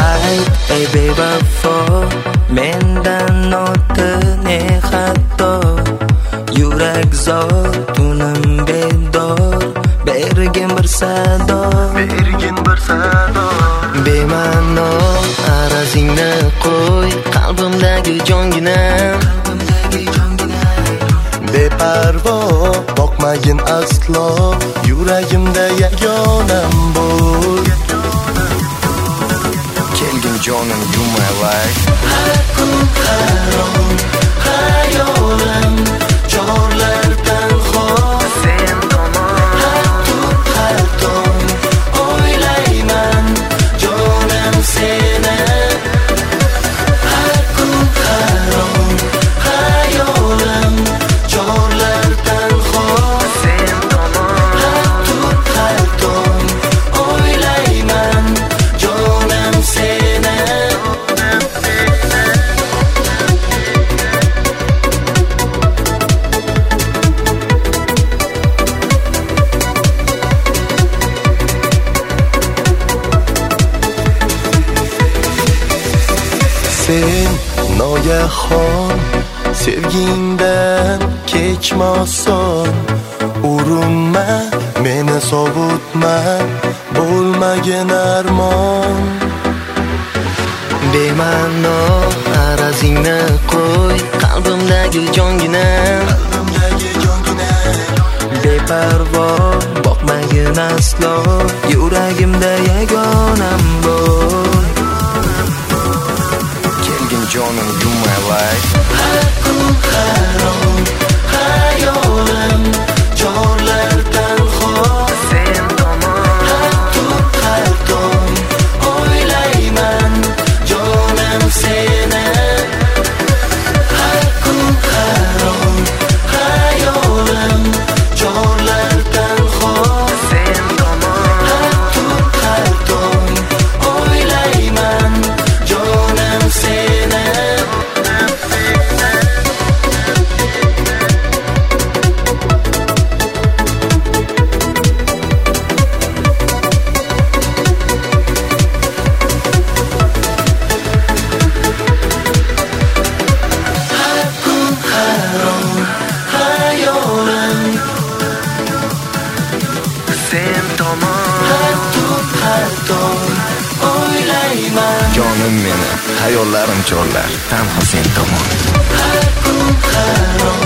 ayt ey bevafo, mendan o'tine hatto. Yurak zor, tunim bedor, bergin bir sado, bema'no arazingni qo'y, qalbimdagi jonginam. Beparvo boqmagin aslo, yuragimda yagonam bo'l. Kelgin jonim, you my life. Har kun harom, hayolim chorlardan xor. Sen tomon Har tong o'ylayman jonim seni. Har kun harom, hayolim chorlardan xor. sen tomon Har tong o'ylayman jonim seni. Sen noyahon sevgingdan kechma oson. Urinma, meni sovutma, bo'lmagin armon. bema'no arazingni qo'y, qalbimdagi jonginam. Beparvo boqmagin aslo, yuragimda yagonam bo'l. Kelgin jonim, you my life. Har kun harom, hayolim chorlardan xor. Sen tomon Har tong o'ylayman jonim seni. Har kun harom, hayolim chorlardan xor. sen tomon Har tong o'ylayman jonim seni. Har kun harom, hayolim sen tomon har tong o'ylayman jonim meni, hayollarim chorlar, tanho sen tomon. har kun harom,